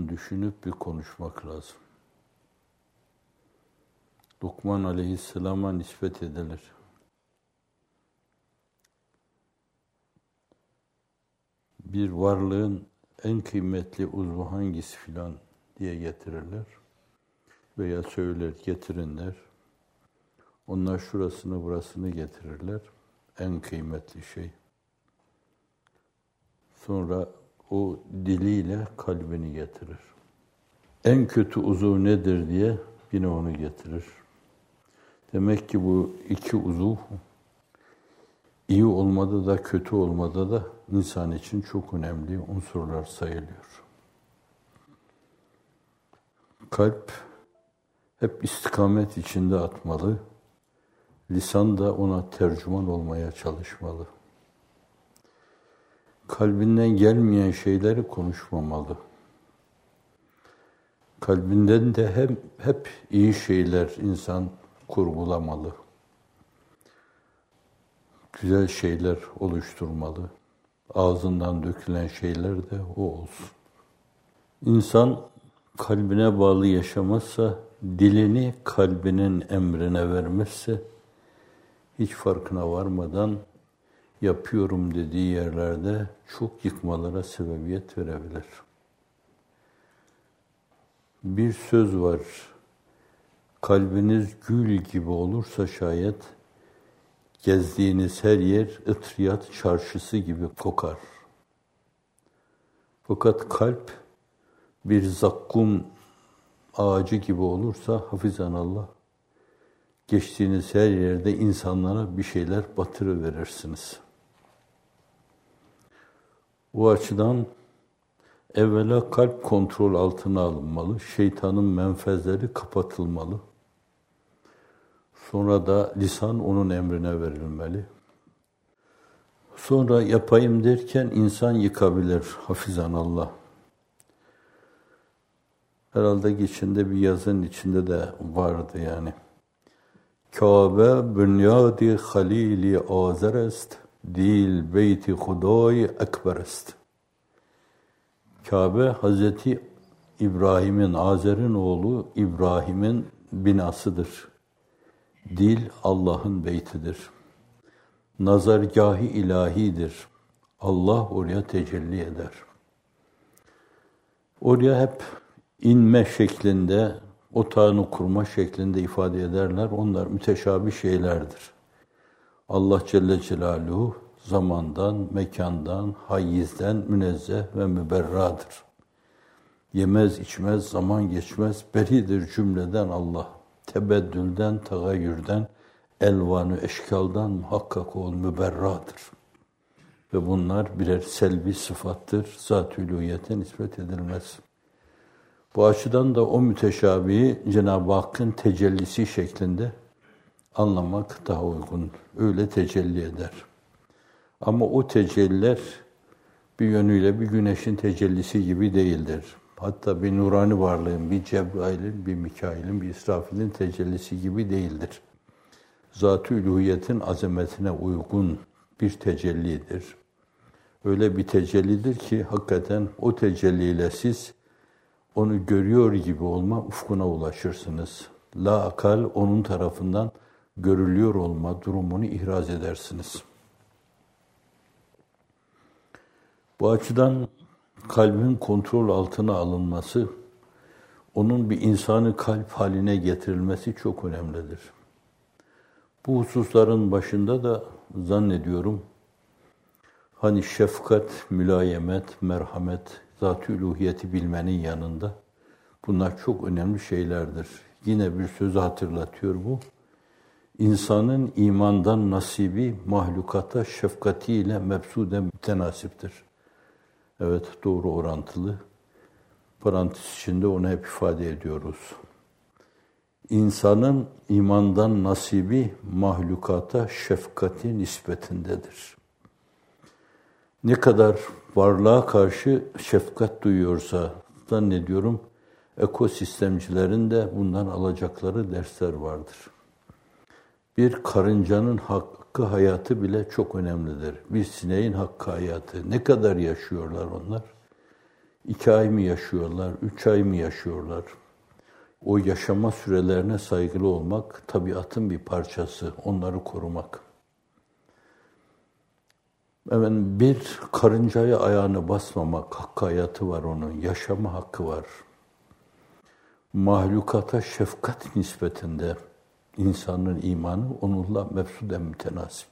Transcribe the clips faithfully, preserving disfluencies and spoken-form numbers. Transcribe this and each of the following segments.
uzun düşünüp bir konuşmak lazım. Lokman Aleyhisselam'a nispet edilir. Bir varlığın en kıymetli uzvu hangisi filan diye getirirler. Veya söyler, getirinler. Onlar şurasını burasını getirirler. En kıymetli şey. Sonra o diliyle kalbini getirir. En kötü uzuv nedir diye yine onu getirir. Demek ki bu iki uzuv iyi olmada da kötü olmada da insan için çok önemli unsurlar sayılıyor. Kalp hep istikamet içinde atmalı. Lisan da ona tercüman olmaya çalışmalı. Kalbinden gelmeyen şeyleri konuşmamalı. Kalbinden de hep, hep iyi şeyler insan kurgulamalı. Güzel şeyler oluşturmalı. Ağzından dökülen şeyler de o olsun. İnsan kalbine bağlı yaşamazsa, dilini kalbinin emrine vermezse, hiç farkına varmadan yapıyorum dediği yerlerde çok yıkmalara sebebiyet verebilir. Bir söz var, kalbiniz gül gibi olursa şayet, gezdiğiniz her yer ıtriyat çarşısı gibi kokar. Fakat kalp bir zakkum ağacı gibi olursa hafizanallah, geçtiğiniz her yerde insanlara bir şeyler batırıverirsiniz. Bu açıdan evvela kalp kontrol altına alınmalı, şeytanın menfezleri kapatılmalı. Sonra da lisan onun emrine verilmeli. Sonra yapayım derken insan yıkabilir, hafizanallah. Herhalde içinde bir yazın içinde de vardı yani. Kabe bünyadi halili azer est, dil beyti Huday ekber est. Kabe Hazreti İbrahim'in, Azer'in oğlu İbrahim'in binasıdır. Dil Allah'ın beytidir. Nazargâh-ı ilahidir. Allah oraya tecelli eder. Oraya hep inme şeklinde, otağını kurma şeklinde ifade ederler. Onlar müteşabih şeylerdir. Allah Celle Celaluhu zamandan, mekandan, hayizden münezzeh ve müberradır. Yemez, içmez, zaman geçmez, beridir cümleden Allah. Tebeddülden, tagayyürden, elvanı eşkaldan muhakkak ol müberradır. Ve bunlar birer selvi sıfattır, zat-ı uluhiyete nispet edilmez. Bu açıdan da o müteşabihi Cenab-ı Hakk'ın tecellisi şeklinde anlamak daha uygun. Öyle tecelli eder. Ama o tecelliler bir yönüyle bir güneşin tecellisi gibi değildir. Hatta bir nurani varlığın, bir Cebrail'in, bir Mikail'in, bir İsrafil'in tecellisi gibi değildir. Zat-ı uluhiyetin azametine uygun bir tecellidir. Öyle bir tecellidir ki hakikaten o tecelliyle siz onu görüyor gibi olma ufkuna ulaşırsınız. La akal onun tarafından görülüyor olma durumunu ihraz edersiniz. Bu açıdan kalbin kontrol altına alınması, onun bir insanı kalp haline getirilmesi çok önemlidir. Bu hususların başında da zannediyorum, hani şefkat, mülayemet, merhamet, zat-ı uluhiyeti bilmenin yanında bunlar çok önemli şeylerdir. Yine bir sözü hatırlatıyor bu. İnsanın imandan nasibi mahlukata şefkatiyle mebsuden mütenasiptir. Evet, doğru orantılı. Parantez içinde onu hep ifade ediyoruz. İnsanın imandan nasibi mahlukata şefkati nispetindedir. Ne kadar varlığa karşı şefkat duyuyorsa zannediyorum ekosistemcilerin de bundan alacakları dersler vardır. Bir karıncanın hakkı hayatı bile çok önemlidir. Bir sineğin hakkı hayatı. Ne kadar yaşıyorlar onlar? İki ay mı yaşıyorlar, üç ay mı yaşıyorlar? O yaşama sürelerine saygılı olmak, tabiatın bir parçası, onları korumak. Efendim, bir karıncaya ayağını basmamak hakkı hayatı var onun, yaşama hakkı var. Mahlukata şefkat nispetinde insanın imanı onunla mefsuden mütenasip.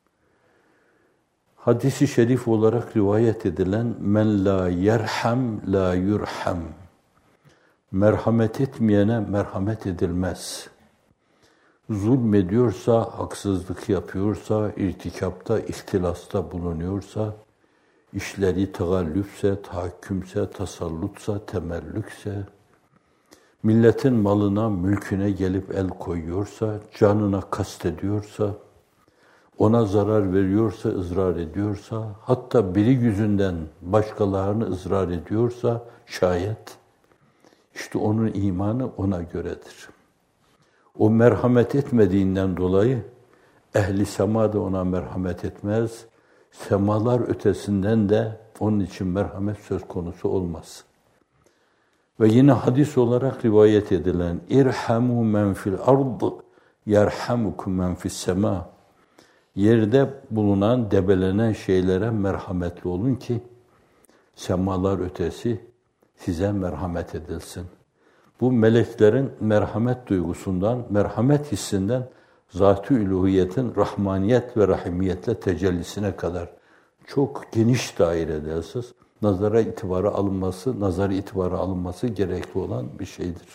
Hadis-i şerif olarak rivayet edilen men la yerham la yurham. Merhamet etmeyene merhamet edilmez. Zulmediyorsa, haksızlık yapıyorsa, irtikapta, ihtilasta bulunuyorsa, işleri tegallüfse, tahakkümse, tasallutsa, temellükse, milletin malına, mülküne gelip el koyuyorsa, canına kastediyorsa, ona zarar veriyorsa, ızrar ediyorsa, hatta biri yüzünden başkalarını ızrar ediyorsa şayet, işte onun imanı ona göredir. O merhamet etmediğinden dolayı ehli sema da ona merhamet etmez. Semalar ötesinden de onun için merhamet söz konusu olmaz. Ve yine hadis olarak rivayet edilen irhamu men fil ard yerhamukum men fis sema. Yerde bulunan, debelenen şeylere merhametli olun ki semalar ötesi size merhamet edilsin. Bu meleklerin merhamet duygusundan, merhamet hissinden zat-ı üluhiyetin rahmaniyet ve rahimiyetle tecellisine kadar çok geniş dairede esas nazara itibara alınması, nazara itibara alınması gerekli olan bir şeydir.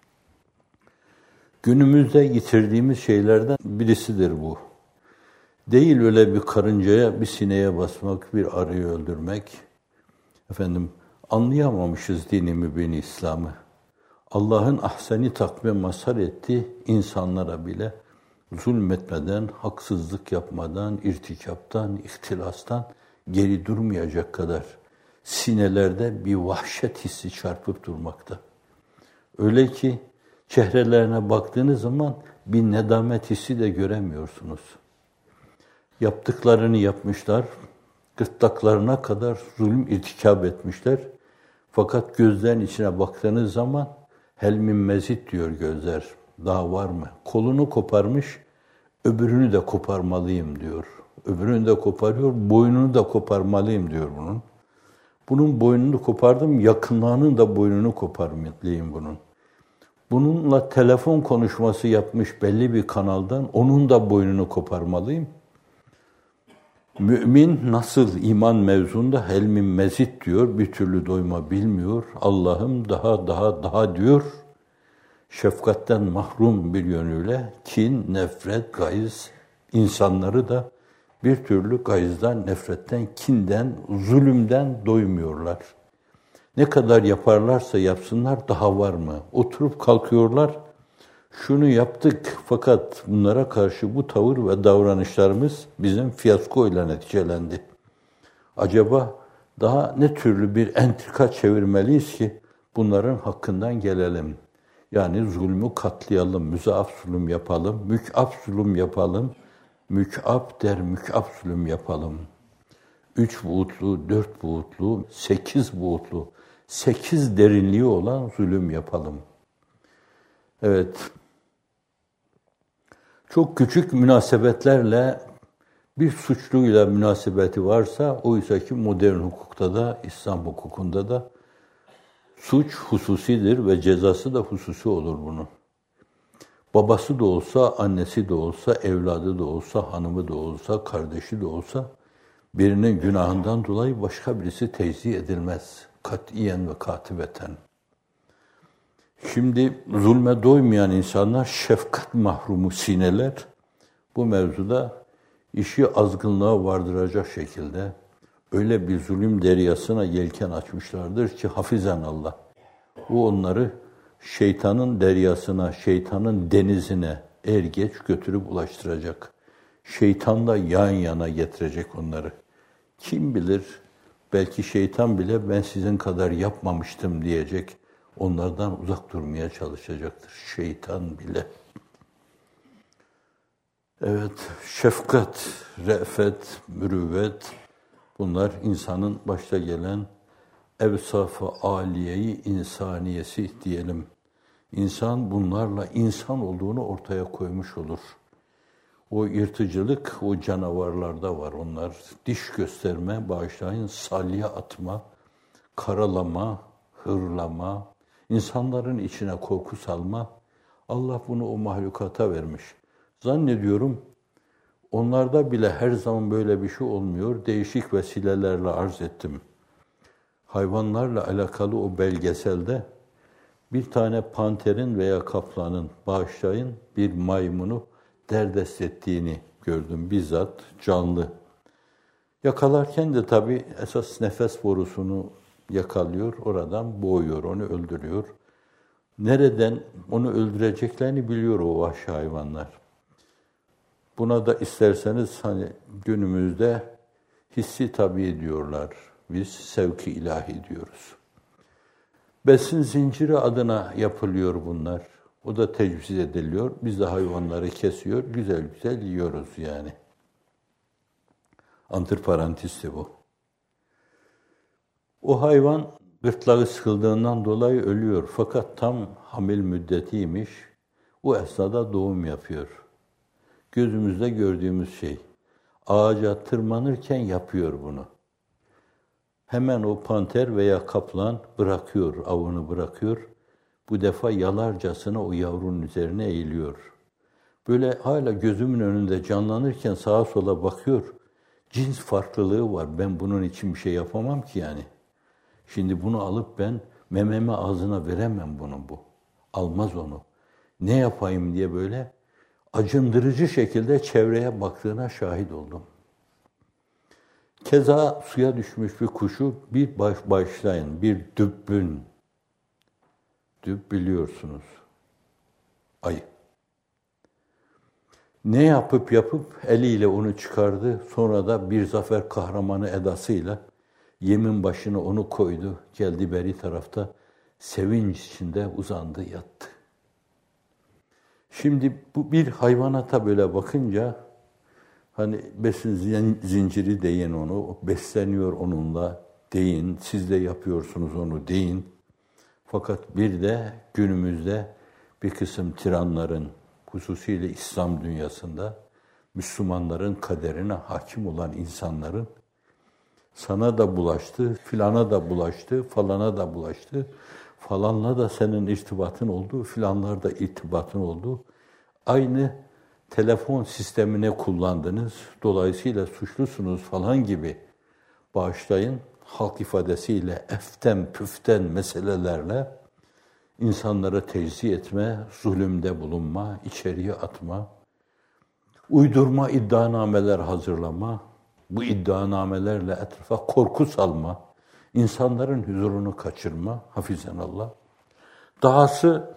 Günümüzde yitirdiğimiz şeylerden birisidir bu. Değil öyle bir karıncaya, bir sineğe basmak, bir arıyı öldürmek. Efendim, anlayamamışız dini mübini İslam'ı. Allah'ın ahseni takvim mazhar etti insanlara bile zulmetmeden, haksızlık yapmadan, irtikaptan, ihtilastan geri durmayacak kadar sinelerde bir vahşet hissi çarpıp durmakta. Öyle ki çehrelerine baktığınız zaman bir nedamet hissi de göremiyorsunuz. Yaptıklarını yapmışlar, gırtlaklarına kadar zulüm irtikab etmişler. Fakat gözlerin içine baktığınız zaman hel min mezid diyor gözler. Daha var mı? Kolunu koparmış, öbürünü de koparmalıyım diyor. Öbürünü de koparıyor, boynunu da koparmalıyım diyor bunun. Bunun boynunu kopardım, yakınlarının da boynunu koparmalıyım bunun. Bununla telefon konuşması yapmış belli bir kanaldan, onun da boynunu koparmalıyım. Mümin nasıl iman mevzunda hel min mezid diyor, bir türlü doyma bilmiyor. Allah'ım daha daha daha diyor. Şefkatten mahrum bir yönüyle kin, nefret, gayz insanları da bir türlü gayzdan, nefretten, kinden, zulümden doymuyorlar. Ne kadar yaparlarsa yapsınlar daha var mı? Oturup kalkıyorlar. Şunu yaptık fakat bunlara karşı bu tavır ve davranışlarımız bizim fiyasko ile neticelendi. Acaba daha ne türlü bir entrika çevirmeliyiz ki bunların hakkından gelelim? Yani zulmü katlayalım, müzaaf zulüm yapalım, mük'ab zulüm yapalım, mük'ab der mük'ab zulüm yapalım. Üç buğutlu, dört buğutlu, sekiz buğutlu, sekiz derinliği olan zulüm yapalım. Evet, çok küçük münasebetlerle bir suçluyla münasebeti varsa, oysa ki modern hukukta da, İslam hukukunda da suç hususidir ve cezası da hususi olur bunun. Babası da olsa, annesi de olsa, evladı da olsa, hanımı da olsa, kardeşi de olsa, birinin günahından dolayı başka birisi tezih edilmez. Katiyen ve katibeten. Şimdi zulme doymayan insanlar, şefkat mahrumu sineler, bu mevzuda işi azgınlığa vardıracak şekilde öyle bir zulüm deryasına yelken açmışlardır ki hafizan Allah. Bu onları şeytanın deryasına, şeytanın denizine er geç götürüp ulaştıracak. Şeytanla yan yana getirecek onları. Kim bilir, belki şeytan bile ben sizin kadar yapmamıştım diyecek. Onlardan uzak durmaya çalışacaktır. Şeytan bile. Evet, şefkat, re'fet, mürüvvet, bunlar insanın başta gelen evsaf-ı âliyeyi insaniyesi diyelim. İnsan bunlarla insan olduğunu ortaya koymuş olur. O yırtıcılık o canavarlarda var. Onlar diş gösterme, bağışlayın, salya atma, karalama, hırlama, insanların içine korku salma. Allah bunu o mahlukata vermiş. Zannediyorum onlarda bile her zaman böyle bir şey olmuyor. Değişik vesilelerle arz ettim. Hayvanlarla alakalı o belgeselde bir tane panterin veya kaplanın, bağışlayın, bir maymunu derdest ettiğini gördüm bizzat canlı. Yakalarken de tabii esas nefes borusunu yakalıyor, oradan boğuyor, onu öldürüyor. Nereden onu öldüreceklerini biliyor o vahşi hayvanlar. Buna da isterseniz hani günümüzde hissi tabii diyorlar. Biz sevki ilahi diyoruz. Besin zinciri adına yapılıyor bunlar. O da tecviz ediliyor. Biz de hayvanları kesiyor, güzel güzel yiyoruz yani. Antiparantizdi bu. O hayvan gırtlağı sıkıldığından dolayı ölüyor. Fakat tam hamil müddetiymiş. O esnada doğum yapıyor. Gözümüzde gördüğümüz şey. Ağaca tırmanırken yapıyor bunu. Hemen o panter veya kaplan bırakıyor, avını bırakıyor. Bu defa yalarcasına o yavrunun üzerine eğiliyor. Böyle hala gözümün önünde canlanırken sağa sola bakıyor. Cins farklılığı var. Ben bunun için bir şey yapamam ki yani. Şimdi bunu alıp ben mememe ağzına veremem bunu bu. Almaz onu. Ne yapayım diye böyle acındırıcı şekilde çevreye baktığına şahit oldum. Keza suya düşmüş bir kuşu bir baş başlayın, bir dübbün. Düb biliyorsunuz. Ayı. Ne yapıp yapıp eliyle onu çıkardı. Sonra da bir zafer kahramanı edasıyla yemin başına onu koydu. Geldi beri tarafta sevinç içinde uzandı yattı. Şimdi bu bir hayvanata böyle bakınca hani besin zinciri deyin onu, besleniyor onunla deyin, siz de yapıyorsunuz onu deyin. Fakat bir de günümüzde bir kısım tiranların, hususiyle İslam dünyasında Müslümanların kaderine hakim olan insanların sana da bulaştı, filana da bulaştı, falana da bulaştı, falanla da senin irtibatın oldu, filanlar da irtibatın oldu. Aynı telefon sistemine kullandınız, dolayısıyla suçlusunuz falan gibi bağışlayın, halk ifadesiyle eften püften meselelerle insanlara tecziye etme, zulümde bulunma, içeriye atma, uydurma iddianameler hazırlama, bu iddianamelerle etrafa korku salma, insanların huzurunu kaçırma, hafizenallah. Dahası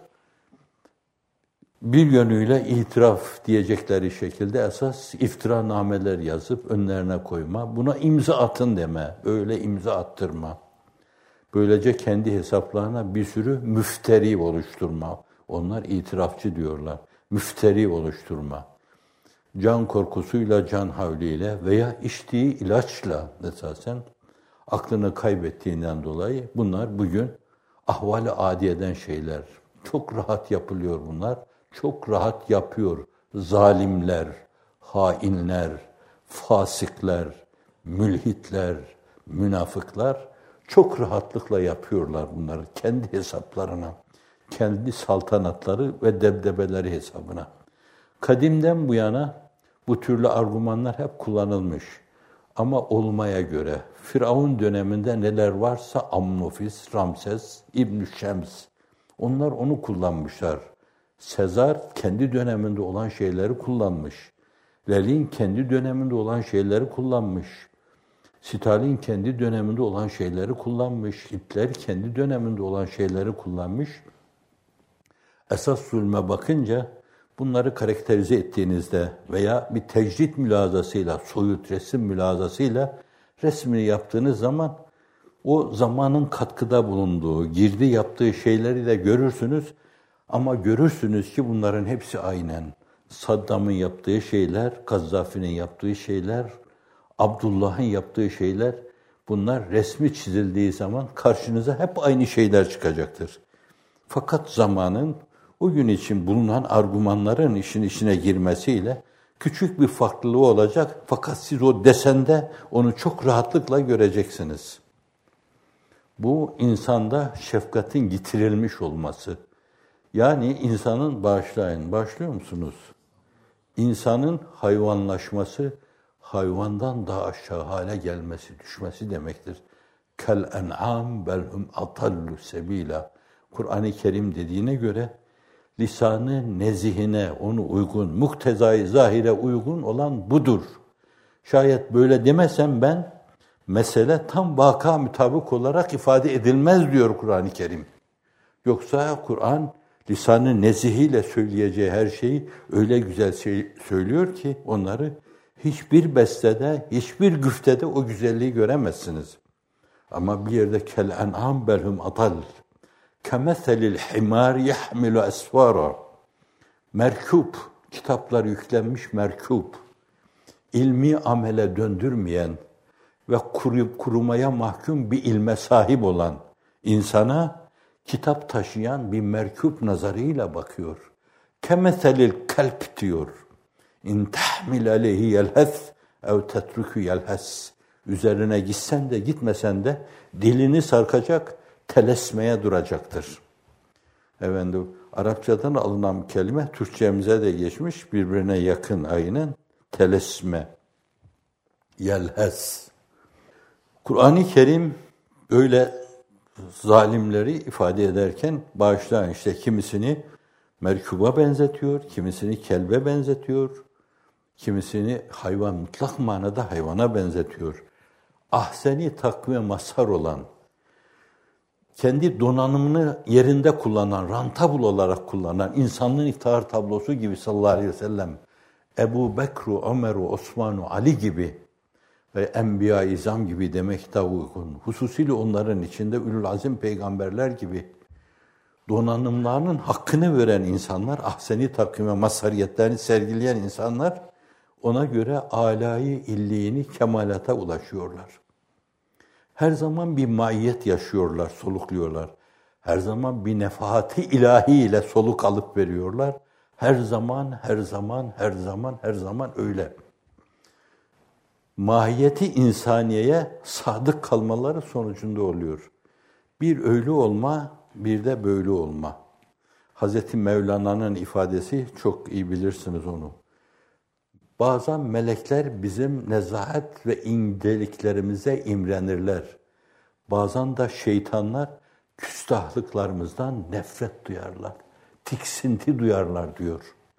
bir yönüyle itiraf diyecekleri şekilde esas iftiranameler yazıp önlerine koyma, buna imza atın deme, öyle imza attırma. Böylece kendi hesaplarına bir sürü müfteri oluşturma. Onlar itirafçı diyorlar. Müfteri oluşturma. Can korkusuyla, can havliyle veya içtiği ilaçla esasen aklını kaybettiğinden dolayı bunlar bugün ahval-i adiyeden şeyler. Çok rahat yapılıyor bunlar. Çok rahat yapıyor zalimler, hainler, fasikler, mülhitler, münafıklar. Çok rahatlıkla yapıyorlar bunları kendi hesaplarına, kendi saltanatları ve debdebeleri hesabına. Kadimden bu yana bu türlü argümanlar hep kullanılmış. Ama olmaya göre Firavun döneminde neler varsa Amnofis, Ramses, İbn-i Şems onlar onu kullanmışlar. Sezar kendi döneminde olan şeyleri kullanmış. Lenin kendi döneminde olan şeyleri kullanmış. Stalin kendi döneminde olan şeyleri kullanmış. Hitler kendi döneminde olan şeyleri kullanmış. Esas zulme bakınca bunları karakterize ettiğinizde veya bir tecrit mülazasıyla, soyut resim mülazasıyla resmini yaptığınız zaman o zamanın katkıda bulunduğu, girdi yaptığı şeyleri de görürsünüz. Ama görürsünüz ki bunların hepsi aynen. Saddam'ın yaptığı şeyler, Gazzafi'nin yaptığı şeyler, Abdullah'ın yaptığı şeyler, Bunlar resmi çizildiği zaman karşınıza hep aynı şeyler çıkacaktır. Fakat zamanın o gün için bulunan argümanların işin içine girmesiyle küçük bir farklılığı olacak. Fakat siz o desende onu çok rahatlıkla göreceksiniz. Bu insanda şefkatin getirilmiş olması. Yani insanın bağışlayın, bağışlıyor musunuz? İnsanın hayvanlaşması, hayvandan daha aşağı hale gelmesi, düşmesi demektir. Kel en'am belhum atallu sebila. Kur'an-ı Kerim dediğine göre lisanı nezihine, onu uygun, muktezai zahire uygun olan budur. Şayet böyle demesem ben, mesele tam vaka mutabık olarak ifade edilmez diyor Kur'an-ı Kerim. Yoksa Kur'an lisanı nezihiyle söyleyeceği her şeyi öyle güzel söylüyor ki onları hiçbir bestede, hiçbir güftede o güzelliği göremezsiniz. Ama bir yerde kel en'am belhum atal. Kemeselil himar yahmilu esfara. Merkup, kitaplar yüklenmiş merkup. İlmi amele döndürmeyen ve kuruyup kurumaya mahkum bir ilme sahip olan insana kitap taşıyan bir merkup nazarıyla bakıyor. Kemeselil kalp diyor. İn tahmil aleyhi yelhes ev tetruku yelhes. Üzerine gitsen de gitmesen de dilini sarkacak, telesmeye duracaktır. Efendim, Arapçadan alınan bir kelime Türkçemize de geçmiş, birbirine yakın aynen telesme, yelhes. Kur'an-ı Kerim öyle zalimleri ifade ederken bağışlayın işte kimisini merkuba benzetiyor, kimisini kelbe benzetiyor, kimisini hayvan, mutlak manada hayvana benzetiyor. Ahseni takvime mazhar olan, kendi donanımını yerinde kullanan, rantabul olarak kullanan, insanlığın iftihar tablosu gibi sallallahu aleyhi ve sellem, Ebu Bekru, Ömer'u, Osman'u, Ali gibi ve Enbiya-i İzam gibi demek daha uygun. Hususiyle onların içinde Ülül Azim peygamberler gibi donanımlarının hakkını veren insanlar, ahseni takvime mazhariyetlerini sergileyen insanlar, ona göre âlâ-i illiğini kemalata ulaşıyorlar. Her zaman bir maiyet yaşıyorlar, solukluyorlar. Her zaman bir nefahati ilahi ile soluk alıp veriyorlar. Her zaman, her zaman, her zaman, her zaman öyle. Mahiyeti insaniyeye sadık kalmaları sonucunda oluyor. Bir öyle olma, bir de böyle olma. Hazreti Mevlana'nın ifadesi, çok iyi bilirsiniz onu. Bazen melekler bizim nezahat ve inceliklerimize imrenirler. Bazen de şeytanlar küstahlıklarımızdan nefret duyarlar, tiksinti duyarlar diyor.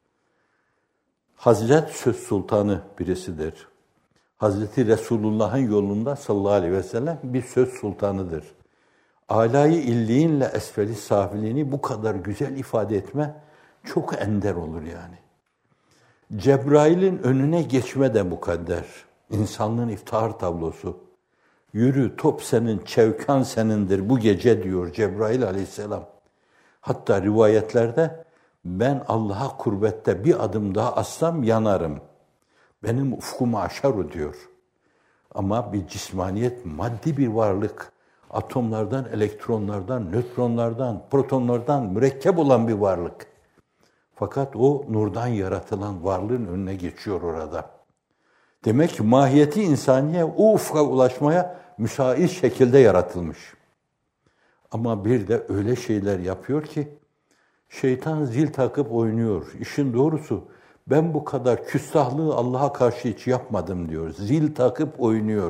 Hazret Söz Sultanı birisidir. Hazreti Resulullah'ın yolunda sallallahu aleyhi ve sellem bir söz sultanıdır. Âlâ-i illiğinle esfel-i safiliğini bu kadar güzel ifade etme çok ender olur yani. Cebrail'in önüne geçme de mukadder. İnsanlığın iftihar tablosu. Yürü top senin, çevkan senindir bu gece diyor Cebrail aleyhisselam. Hatta rivayetlerde ben Allah'a kurbette bir adım daha atsam yanarım. Benim ufkumu aşar o diyor. Ama bir cismaniyet, maddi bir varlık, atomlardan, elektronlardan, nötronlardan, protonlardan mürekkep olan bir varlık. Fakat o nurdan yaratılan varlığın önüne geçiyor orada. Demek ki mahiyeti insaniye o ufka ulaşmaya müsait şekilde yaratılmış. Ama bir de öyle şeyler yapıyor ki şeytan zil takıp oynuyor. İşin doğrusu ben bu kadar küstahlığı Allah'a karşı hiç yapmadım diyor. Zil takıp oynuyor.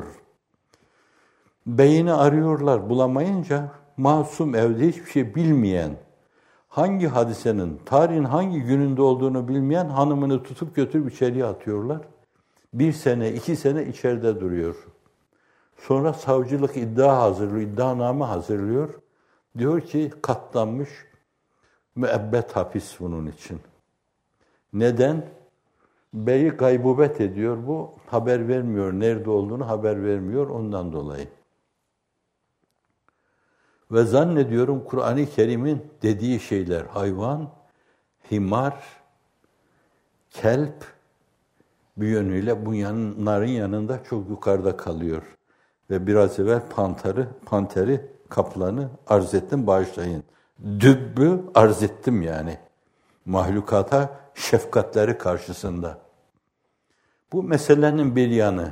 Beyni arıyorlar bulamayınca masum evde hiçbir şey bilmeyen, hangi hadisenin, tarihin hangi gününde olduğunu bilmeyen hanımını tutup götürüp içeriye atıyorlar. Bir sene, iki sene içeride duruyor. Sonra savcılık iddia hazırlıyor, iddianame hazırlıyor. Diyor ki katlanmış, müebbet hapis bunun için. Neden? Beyi gaybubet ediyor bu, haber vermiyor, nerede olduğunu haber vermiyor ondan dolayı. Ve zannediyorum Kur'an-ı Kerim'in dediği şeyler hayvan, himar, kelp bir yönüyle bunların yanında çok yukarıda kalıyor. Ve biraz evvel pantarı, panteri, kaplanı arz ettim, bağışlayın. Dübbü arz ettim yani. Mahlukata şefkatleri karşısında. Bu meselenin bir yanı.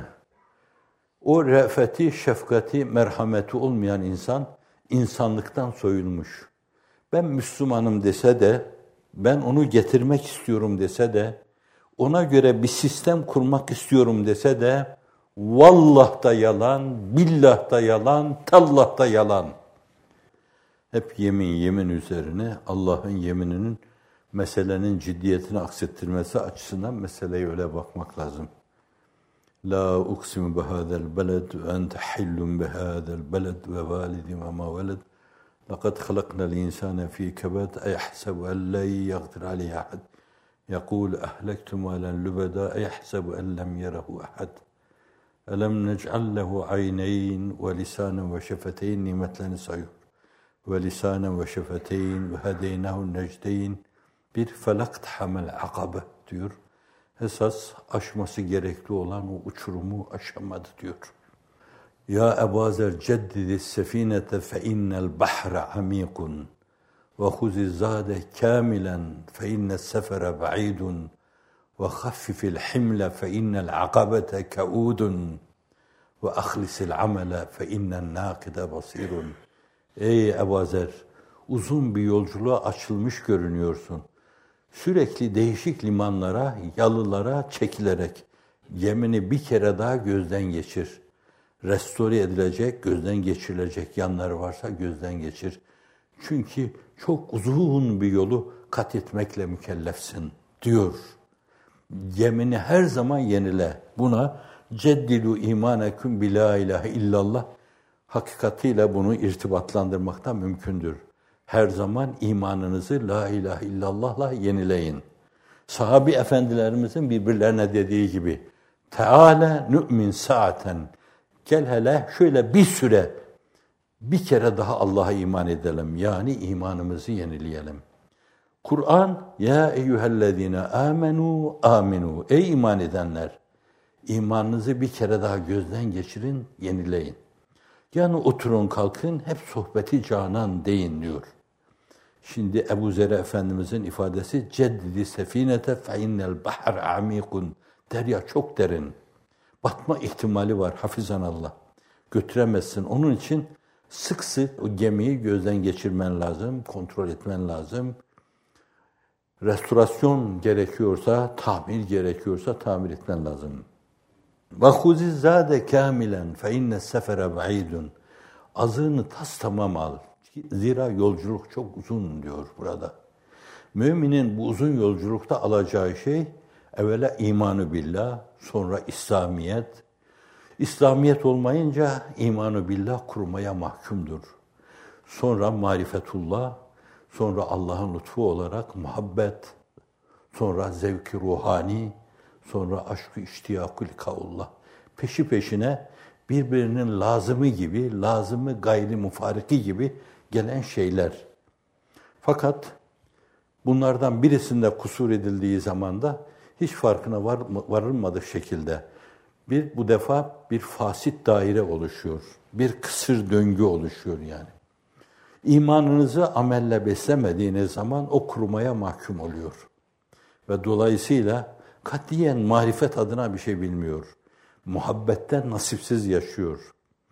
O re'feti, şefkati, merhameti olmayan insan, insanlıktan soyulmuş. Ben Müslümanım dese de, ben onu getirmek istiyorum dese de, ona göre bir sistem kurmak istiyorum dese de, vallah da yalan, billah da yalan, tallah da yalan. Hep yemin, yemin üzerine Allah'ın yemininin meselenin ciddiyetini aksettirmesi açısından meseleye öyle bakmak lazım. La uksimu bihâzel beled ve ente hillun bihâzel beled ve validin ve ma veled. Laqad halaknal insâne fî kebed eyahsebu en la yaghfir aleyhi ahad. Yekûl ahlektu mâlen lübedâ eyahsebu en lem yerehu ahad. Elem nec'al lehu ayneyn ve lisanen ve şefeteyn nimetlerini sayıyor. Ve lisanen ve şefeteyn ve hedeynahu necdeyn. Bir felaktahamel akabe diyor. Esas aşması gerekli olan o uçurumu aşamadı diyor. Ya Ebu Zer ceddidi sefinete fe innel bahre amikun ve huzi zade kamilen fe innes sefere ba'idun ve haffifil himle fe innel akabete kaudun ve ahlisil amele fe innen nakide basirun. Ey Ebu Zer, uzun bir yolculuğa açılmış görünüyorsun. Sürekli değişik limanlara, yalılara çekilerek gemini bir kere daha gözden geçir. Restore edilecek, gözden geçirilecek yanları varsa gözden geçir. Çünkü çok uzun bir yolu kat etmekle mükellefsin diyor. Gemini her zaman yenile. Buna ceddilu imaneküm bi la ilahe illallah hakikatiyle bunu irtibatlandırmakta mümkündür. Her zaman imanınızı la ilahe illallah'la yenileyin. Sahabi efendilerimizin birbirlerine dediği gibi Teala nü'min saaten. Gel hele şöyle bir süre bir kere daha Allah'a iman edelim. Yani imanımızı yenileyelim. Kur'an ya eyyühellezine amenu aminu. Ey iman edenler, imanınızı bir kere daha gözden geçirin, yenileyin. Yani oturun kalkın hep sohbeti canan deyin diyor. Şimdi Ebu Zer Efendimizin ifadesi ceddidi sefinete fe innel bahr amikun. Derya çok derin. Batma ihtimali var hafizanallah. Götüremezsin. Onun için sık sık o gemiyi gözden geçirmen lazım, kontrol etmen lazım. Restorasyon gerekiyorsa, tamir gerekiyorsa tamir etmen lazım. Ve huziz zade kamilen fe inne sefere ba'idun. Azığını tas tamam al. Zira yolculuk çok uzun diyor burada. Müminin bu uzun yolculukta alacağı şey evvela imanı billah, sonra İslamiyet. İslamiyet olmayınca imanı billah kurmaya mahkumdur. Sonra marifetullah, sonra Allah'ın lütfu olarak muhabbet, sonra zevk-i ruhani, sonra aşk-ı iştiyak-ı likaullah. Peşi peşine birbirinin lazımı gibi, lazımı gayri mufariki gibi gelen şeyler. Fakat bunlardan birisinde kusur edildiği zaman da hiç farkına var, varılmadığı şekilde bir bu defa bir fasit daire oluşuyor. Bir kısır döngü oluşuyor yani. İmanınızı amelle beslemediğiniz zaman o kurumaya mahkum oluyor. Ve dolayısıyla katiyen marifet adına bir şey bilmiyor. Muhabbetten nasipsiz yaşıyor.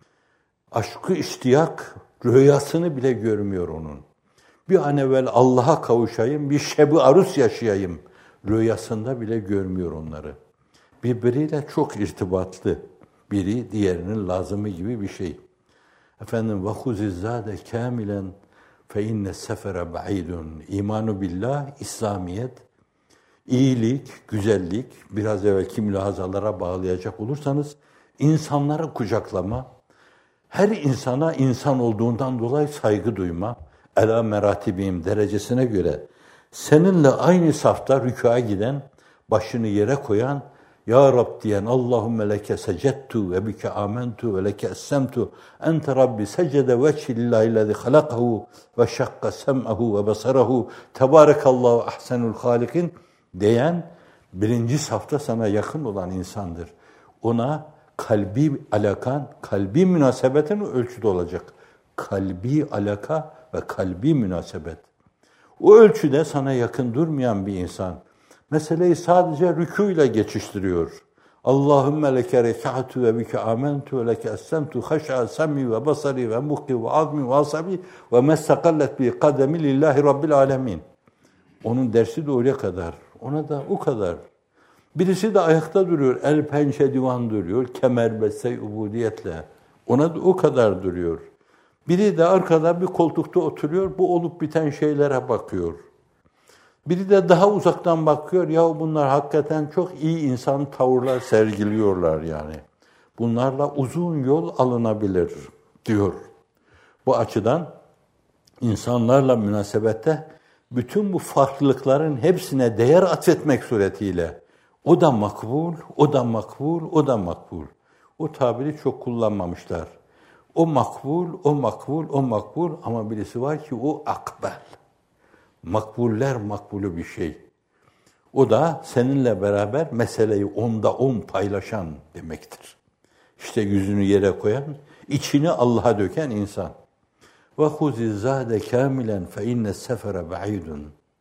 Aşkı iştiyak rüyasını bile görmüyor onun. Bir an evvel Allah'a kavuşayım, bir şebi arus yaşayayım. Rüyasında bile görmüyor onları. Birbiriyle çok irtibatlı. Biri diğerinin lazımı gibi bir şey. Efendim vahuzizzade kamilen fe inne sefere ba'idun. İmanu billah, İslamiyet, iyilik, güzellik, biraz evvelki mülahazalara bağlayacak olursanız insanları kucaklama, her insana insan olduğundan dolayı saygı duyma, ela meratibim derecesine göre seninle aynı safta rükûa giden, başını yere koyan, Ya Rab diyen, Allahümme leke secettu ve bike amentu ve leke essemtu ente Rabbi secede veçhi lillahillezî halakahu ve şakka sem'ahu ve basarahu tebârekallahu ahsenul hâlikin diyen birinci safta sana yakın olan insandır. Ona kalbi alakan, kalbi münasebetin ölçüde olacak. Kalbi alaka ve kalbi münasebet. O ölçüde sana yakın durmayan bir insan, meseleyi sadece rükûyla geçiştiriyor. Allahümme leke reka'tu ve bike amentu ve leke essemtu haş'a sem'i ve basari ve muhki ve azmi ve asabi ve mestakallet bi kademi lillahi rabbil alemin. Onun dersi de oraya kadar. Ona da o kadar. Birisi de ayakta duruyor, el pençe divan duruyor, kemer besse ubudiyetle. Ona da o kadar duruyor. Biri de arkada bir koltukta oturuyor, bu olup biten şeylere bakıyor. Biri de daha uzaktan bakıyor, ya bunlar hakikaten çok iyi insan tavırlar sergiliyorlar yani. Bunlarla uzun yol alınabilir diyor. Bu açıdan insanlarla münasebette bütün bu farklılıkların hepsine değer atfetmek suretiyle o da makbul, o da makbul, o da makbul. O tabiri çok kullanmamışlar. O makbul, o makbul, o makbul ama birisi var ki o akbel. Makbuller makbulü bir şey. O da seninle beraber meseleyi onda on paylaşan demektir. İşte yüzünü yere koyan, içini Allah'a döken insan. Ve huzi zade kamilen fe inne sefere ba'idun.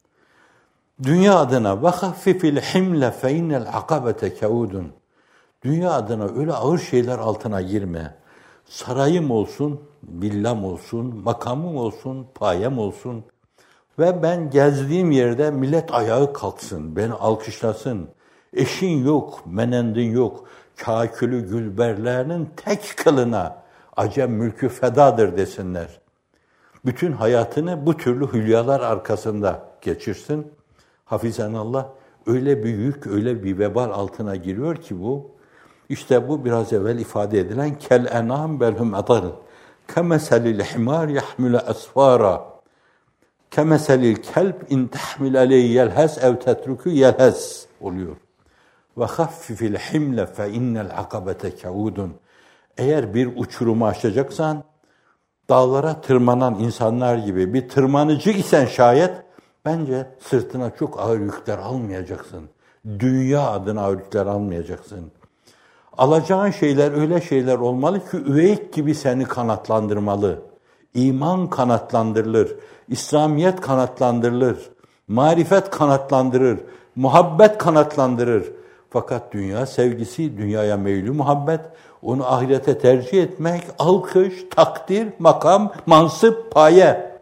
Dünya adına ve haffifil himle fe innel akabete kaudun. Dünya adına öyle ağır şeyler altına girme. Sarayım olsun, villam olsun, makamım olsun, payem olsun ve ben gezdiğim yerde millet ayağı kalksın, beni alkışlasın. Eşin yok, menendin yok, kâkülü gülberlerinin tek kılına acem mülkü fedadır desinler. Bütün hayatını bu türlü hülyalar arkasında geçirsin. Hafizanallah öyle bir yük, öyle bir vebal altına giriyor ki bu. İşte bu biraz evvel ifade edilen kel enam belhum adar. Kemeselil himar yahmile asfara. Kemeselil kelb in tahmil aleyhi yelhez ev tetruku yelhez oluyor. Ve haffifil himle fe innel akabete kaudun. Eğer bir uçurumu aşacaksan, dağlara tırmanan insanlar gibi bir tırmanıcı isen şayet, bence sırtına çok ağır yükler almayacaksın. Dünya adına ağır yükler almayacaksın. Alacağın şeyler öyle şeyler olmalı ki üveyik gibi seni kanatlandırmalı. İman kanatlandırılır, İslamiyet kanatlandırılır, marifet kanatlandırır, muhabbet kanatlandırır. Fakat dünya sevgisi, dünyaya meylü muhabbet, onu ahirete tercih etmek, alkış, takdir, makam, mansıp, paye.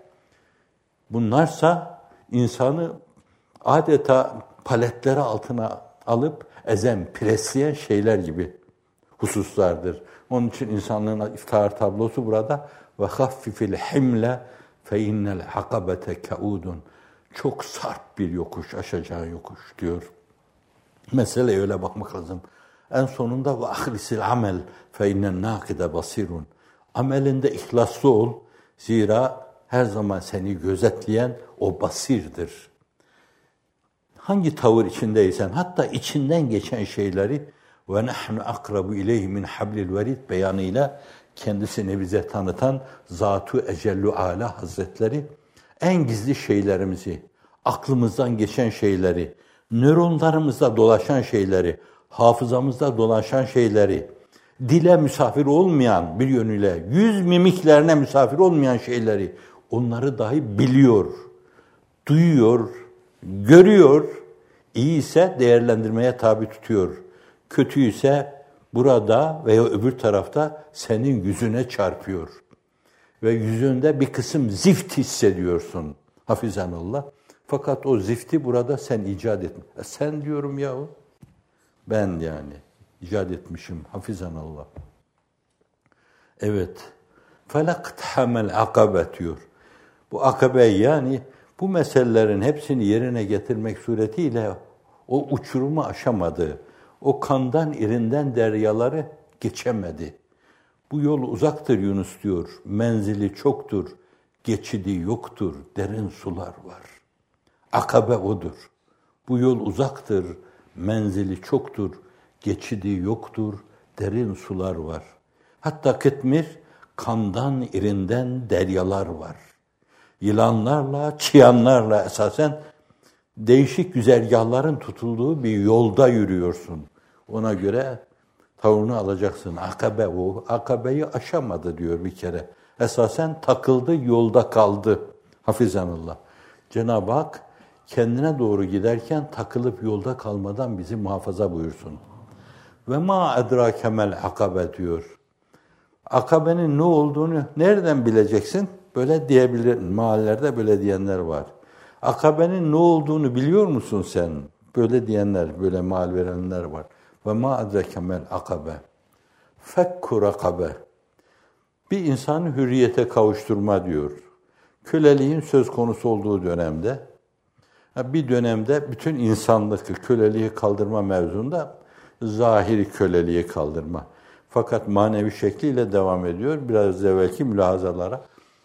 Bunlarsa insanı adeta paletleri altına alıp ezen, presleyen şeyler gibi hususlardır. Onun için insanlığın iftihar tablosu burada ve haffifil himle fe innel akabete kaudun. Çok sarp bir yokuş, aşacağı yokuş diyor. Meseleye öyle bakmak lazım. En sonunda ve ahlisil amel fe innen nakide basirun. Amelinde ihlaslı ol. Zira her zaman seni gözetleyen o basirdir. Hangi tavır içindeysen, hatta içinden geçen şeyleri ve nahnu akrabu ileyhi min hablil verid beyanıyla kendisini bize tanıtan Zat-ı Ecellu Ala Hazretleri en gizli şeylerimizi, aklımızdan geçen şeyleri, nöronlarımızda dolaşan şeyleri, hafızamızda dolaşan şeyleri, dile misafir olmayan bir yönüyle, yüz mimiklerine misafir olmayan şeyleri, onları dahi biliyor, duyuyor, görüyor, iyi ise değerlendirmeye tabi tutuyor. Kötü ise burada veya öbür tarafta senin yüzüne çarpıyor. Ve yüzünde bir kısım zift hissediyorsun. Hafizanallah. Fakat o zifti burada sen icat etme. E sen diyorum yahu. Ben yani icat etmişim. Hafizanallah. Evet. فَلَقْتَحَمَ الْعَقَبَ diyor. Bu akabe yani bu meselelerin hepsini yerine getirmek suretiyle o uçurumu aşamadı. O kandan irinden deryaları geçemedi. Bu yol uzaktır Yunus diyor. Menzili çoktur. Geçidi yoktur. Derin sular var. Akabe odur. Bu yol uzaktır. Menzili çoktur. Geçidi yoktur. Derin sular var. Hatta Kıtmir kandan irinden deryalar var. Yılanlarla, çıyanlarla esasen değişik güzergahların tutulduğu bir yolda yürüyorsun. Ona göre Tavuğunu alacaksın. Akabe o. Akabeyi aşamadı diyor bir kere. Esasen takıldı, yolda kaldı. Hafizanullah. Cenab-ı Hak kendine doğru giderken takılıp yolda kalmadan bizi muhafaza buyursun. Ve ma edrakemel akabe diyor. Akabenin ne olduğunu nereden bileceksin? Böyle diyebilir. Mahallelerde böyle diyenler var. Akabenin ne olduğunu biliyor musun sen? Böyle diyenler, böyle mal verenler var. Ve ma edrakemel akabe. Fekku rakabe. Bir insanı hürriyete kavuşturma diyor. Köleliğin söz konusu olduğu dönemde, bir dönemde bütün insanlık köleliği kaldırma mevzunda zahiri köleliği kaldırma. Fakat manevi şekliyle devam ediyor. Biraz evvelki mülahazalara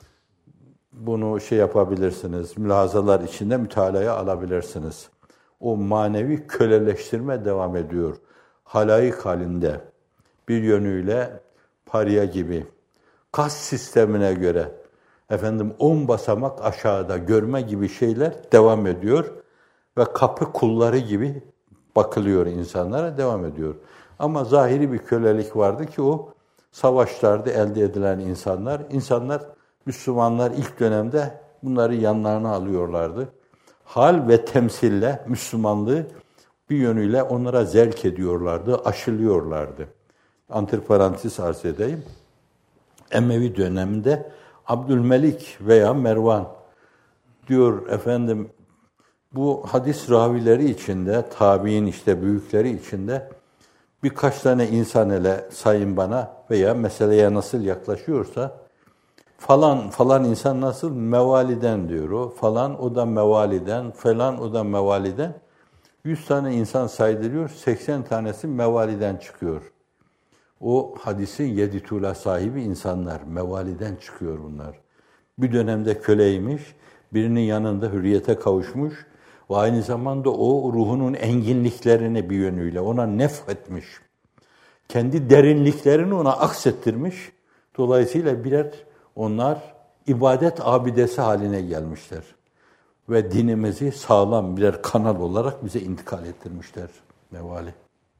bunu şey yapabilirsiniz. Mülahazalar içinde mütalaya alabilirsiniz. O manevi köleleştirme devam ediyor. Halayık halinde bir yönüyle parya gibi kas sistemine göre efendim on basamak aşağıda görme gibi şeyler devam ediyor ve kapı kulları gibi bakılıyor insanlara, devam ediyor. Ama zahiri bir kölelik vardı ki o savaşlarda elde edilen insanlar, insanlar, Müslümanlar ilk dönemde bunları yanlarına alıyorlardı. Hal ve temsille Müslümanlığı bir yönüyle onlara zevk ediyorlardı, aşılıyorlardı. Antiparantez arz edeyim. Emevi döneminde Abdülmelik veya Mervan diyor efendim, bu hadis ravileri içinde, tabiin işte büyükleri içinde birkaç tane insan ile sayın bana veya meseleye nasıl yaklaşıyorsa, falan falan insan nasıl? Mevaliden diyor o. Falan o da mevaliden, falan o da mevaliden. Yüz tane insan saydırıyor, seksen tanesi mevaliden çıkıyor. O hadisin yedi tuğla sahibi insanlar, mevaliden çıkıyor bunlar. Bir dönemde köleymiş, birinin yanında hürriyete kavuşmuş ve aynı zamanda o ruhunun enginliklerini bir yönüyle ona nefretmiş. Kendi derinliklerini ona aksettirmiş. Dolayısıyla birer onlar ibadet abidesi haline gelmişler. Ve dinimizi sağlam birer kanal olarak bize intikal ettirmişler mevali.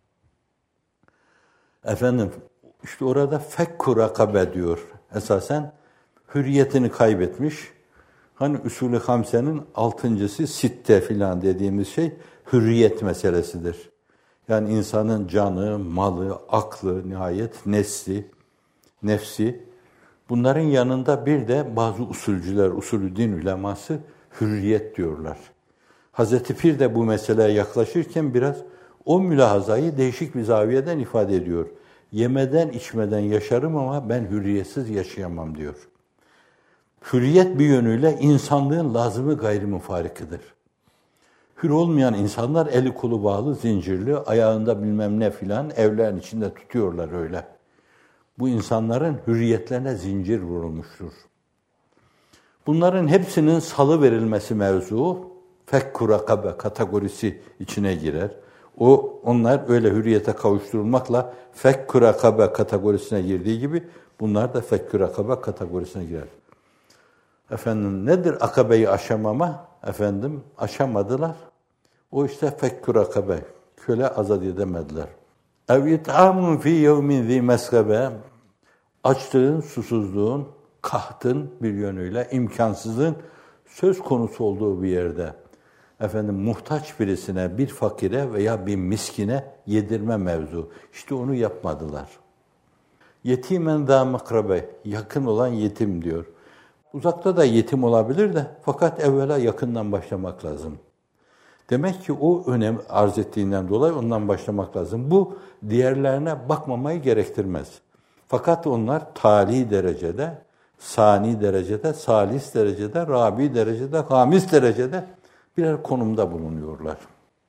Efendim işte orada fekku rakabe diyor. Esasen hürriyetini kaybetmiş. Hani usulü hamsenin altıncısı sitte filan dediğimiz şey hürriyet meselesidir. Yani insanın canı, malı, aklı, nihayet nesli, nefsi. Bunların yanında bir de bazı usulcüler, usulü din uleması hürriyet diyorlar. Hazreti Pir de bu meseleye yaklaşırken biraz o mülahazayı değişik bir zaviyeden ifade ediyor. Yemeden içmeden yaşarım ama ben hürriyetsiz yaşayamam diyor. Hürriyet bir yönüyle insanlığın lazımı gayrimufarikıdır. Hür olmayan insanlar eli kolu bağlı, zincirli, ayağında bilmem ne filan evlerin içinde tutuyorlar öyle. Bu insanların hürriyetlerine zincir vurulmuştur. Bunların hepsinin salı verilmesi mevzu fekku rakabe kategorisi içine girer. O onlar öyle hürriyete kavuşturulmakla fekku rakabe kategorisine girdiği gibi bunlar da fekku rakabe kategorisine girer. Efendim nedir akabeyi aşamama? Efendim aşamadılar. O işte fekku rakabe. Köle azat edemediler. Ev it'amun fi yevmin zi mesgabe. Açlığın, susuzluğun, kahtın bir yönüyle imkansızlığın söz konusu olduğu bir yerde efendim muhtaç birisine, bir fakire veya bir miskine yedirme mevzu. İşte onu yapmadılar. Yetimen zâ makrabe, yakın olan yetim diyor. Uzakta da yetim olabilir de fakat evvela yakından başlamak lazım. Demek ki o önem arz ettiğinden dolayı ondan başlamak lazım. Bu diğerlerine bakmamayı gerektirmez. Fakat onlar tali derecede, sani derecede, salis derecede, rabi derecede, hamis derecede birer konumda bulunuyorlar.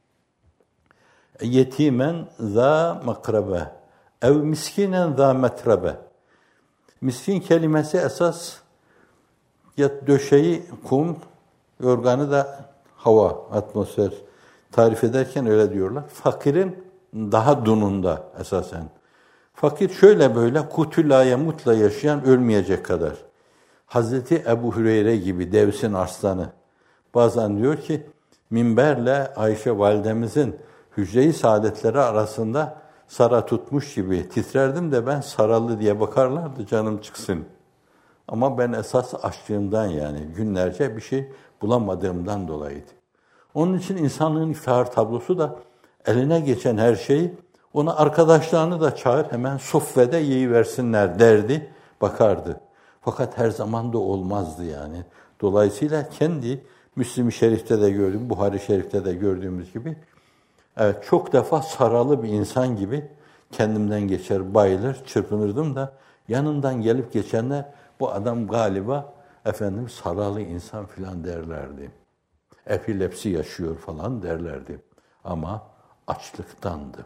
Yetimen zâ makrabe, ev miskinen zâ metrebe. Miskin kelimesi esas ya döşeği kum, yorganı da hava, atmosfer tarif ederken öyle diyorlar. Fakirin daha dununda esasen. Fakir şöyle böyle kutulaya mutla yaşayan ölmeyecek kadar. Hazreti Ebu Hüreyre gibi devsin arslanı. Bazen diyor ki minberle Ayşe validemizin hücre-i saadetleri arasında sara tutmuş gibi titrerdim de ben saralı diye bakarlardı canım çıksın. Ama ben esas açlığımdan yani günlerce bir şey bulamadığımdan dolayıydı. Onun için insanlığın iftihar tablosu da eline geçen her şeyi ona arkadaşlarını da çağır hemen suffede yiyiversinler derdi, bakardı. Fakat her zaman da olmazdı yani. Dolayısıyla kendi Müslim-i Şerif'te de gördüğüm, Buhari Şerif'te de gördüğümüz gibi evet çok defa saralı bir insan gibi kendimden geçer, bayılır, çırpınırdım da yanından gelip geçenler bu adam galiba efendim saralı insan filan derlerdi. Epilepsi yaşıyor falan derlerdi. Ama açlıktandı.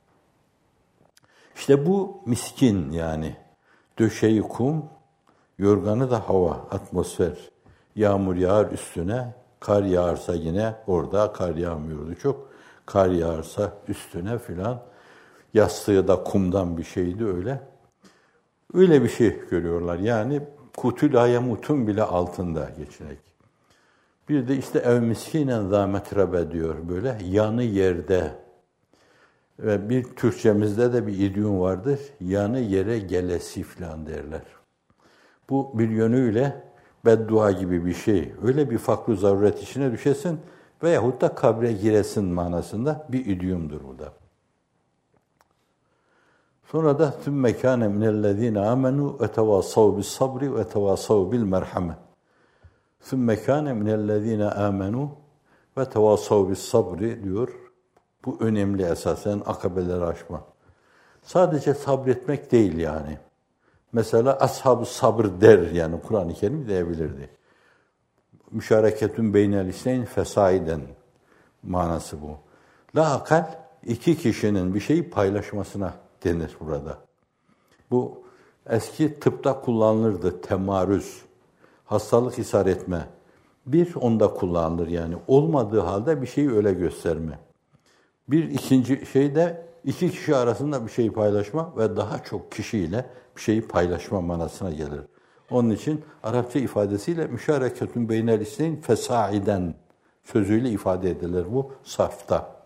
İşte bu miskin yani. Döşeği kum, yorganı da hava, atmosfer. Yağmur yağar üstüne, kar yağarsa yine orada kar yağmıyordu çok. Kar yağarsa üstüne filan. Yastığı da kumdan bir şeydi öyle. Öyle bir şey görüyorlar. Yani kutülaya mutun bile altında geçinek. Bir de işte ev miskinen zâ metrebe diyor böyle yanı yerde. Ve bir Türkçemizde de bir idiom vardır. Yanı yere gelesi falan derler. Bu bir yönüyle beddua gibi bir şey. Öyle bir fakr-ı zaruret içine düşesin veyahut da kabre giresin manasında bir idiomdur bu da. Sonra da ثُمَّ كَانَ مِنَ الَّذ۪ينَ آمَنُوا وَتَوَاصَوْا بِالصَّبْرِ وَتَوَاصَوْا بِالْمَرْحَمَةِ ثُمَّ كَانَ مِنَ الَّذ۪ينَ آمَنُوا وَتَوَاصَوْا بِالصَّبْرِ diyor. Bu önemli esasen akabeleri aşma. Sadece sabretmek değil yani. Mesela ashab-ı sabır der yani Kur'an-ı Kerim diyebilirdi. Müşareketün beynel isneyn fesaiden manası bu. La akal iki kişinin bir şeyi paylaşmasına denir burada. Bu eski tıpta kullanılırdı temarüz. Hastalık ishar etme. Bir onda kullanılır yani. Olmadığı halde bir şeyi öyle gösterme. Bir ikinci şey de iki kişi arasında bir şeyi paylaşma ve daha çok kişiyle bir şeyi paylaşma manasına gelir. Onun için Arapça ifadesiyle müşareketün beynel isneyn fesaiden sözüyle ifade edilir bu safta.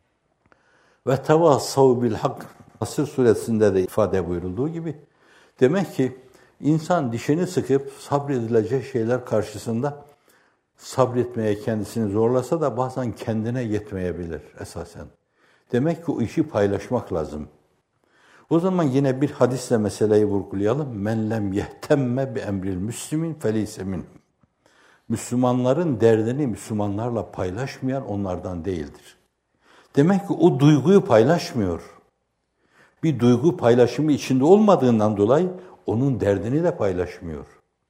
Ve tevassav bil hak Nasr suresinde de ifade buyurulduğu gibi demek ki insan dişini sıkıp sabredilecek şeyler karşısında sabretmeye kendisini zorlasa da bazen kendine yetmeyebilir esasen. Demek ki o işi paylaşmak lazım. O zaman yine bir hadisle meseleyi vurgulayalım. Men lem yehtemme bi emril müslimin feleyse minhum. Müslümanların derdini Müslümanlarla paylaşmayan onlardan değildir. Demek ki o duyguyu paylaşmıyor. Bir duygu paylaşımı içinde olmadığından dolayı onun derdini de paylaşmıyor.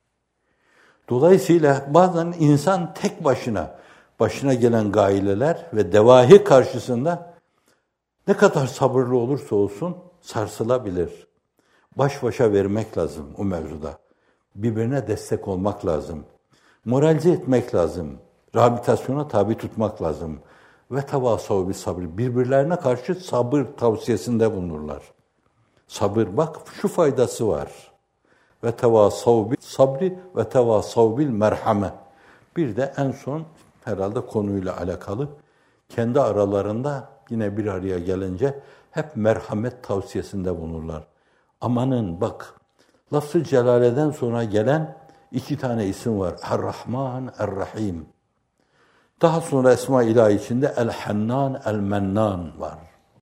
Dolayısıyla bazen insan tek başına, başına gelen gaileler ve devahi karşısında ne kadar sabırlı olursa olsun sarsılabilir. Baş başa vermek lazım o mevzuda. Birbirine destek olmak lazım. Moralize etmek lazım. Rehabilitasyona tabi tutmak lazım. Ve tevasav bir sabır. Birbirlerine karşı sabır tavsiyesinde bulunurlar. Sabır bak şu faydası var. Ve tevasav bil sabri ve tevasav bil merhame. Bir de en son herhalde konuyla alakalı kendi aralarında yine bir araya gelince hep merhamet tavsiyesinde bulunurlar. Amanın bak lafz-ı celaleden sonra gelen iki tane isim var. Er-Rahman, Er-Rahim. Daha sonra Esma-i İlahi içinde El-Hannan, El-Mennan var.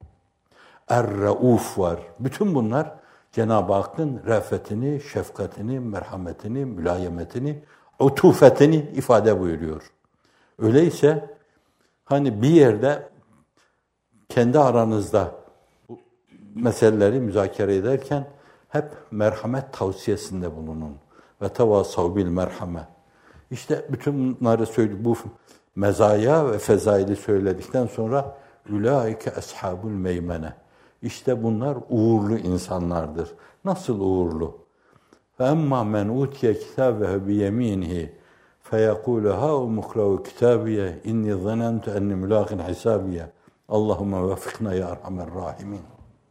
Er-Rauf var. Bütün bunlar Cenab-ı Hakk'ın re'fetini, şefkatini, merhametini, mülayemetini, utufetini ifade buyuruyor. Öyleyse hani bir yerde kendi aranızda bu meseleleri müzakere ederken hep merhamet tavsiyesinde bulunun. Ve tevasav bil merhame. İşte bütün bunları söyledi. Bu mezaya ve fezaili söyledikten sonra ulaike ashabul meymene. İşte bunlar uğurlu insanlardır. Nasıl uğurlu? Fe emma men utiye kitabehu bi yeminihi feyekulu ha umqra'u kitabiye inni zanentu enni mulaqin hisabiye. Allahumme veffikna ya erhamer rahimin.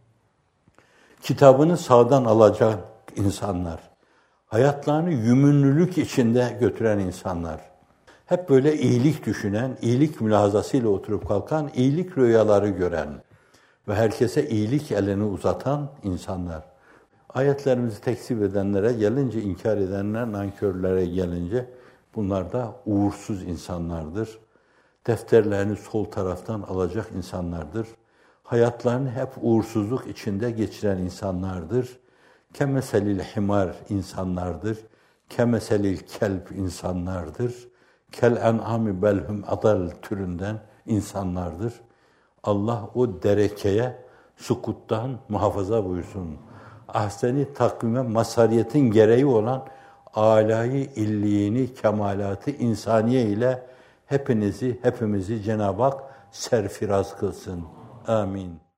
Kitabını sağdan alacak insanlar, hayatlarını yümünlülük içinde götüren insanlar, hep böyle iyilik düşünen, iyilik mülahazasıyla oturup kalkan, iyilik rüyaları gören ve herkese iyilik elini uzatan insanlar. Ayetlerimizi tekzip edenlere gelince, inkar edenler, nankörlere gelince bunlar da uğursuz insanlardır. Defterlerini sol taraftan alacak insanlardır. Hayatlarını hep uğursuzluk içinde geçiren insanlardır. Kemeselil himar insanlardır. Kemeselil kelp insanlardır. Kel en'ami belhum adal türünden insanlardır. Allah o derekeye, sukuttan muhafaza buyursun. Ahseni takvime mazhariyetin gereği olan âlâ-i illiyini, kemalatı insaniye ile hepinizi, hepimizi Cenab-ı Hak serfiraz kılsın. Amin.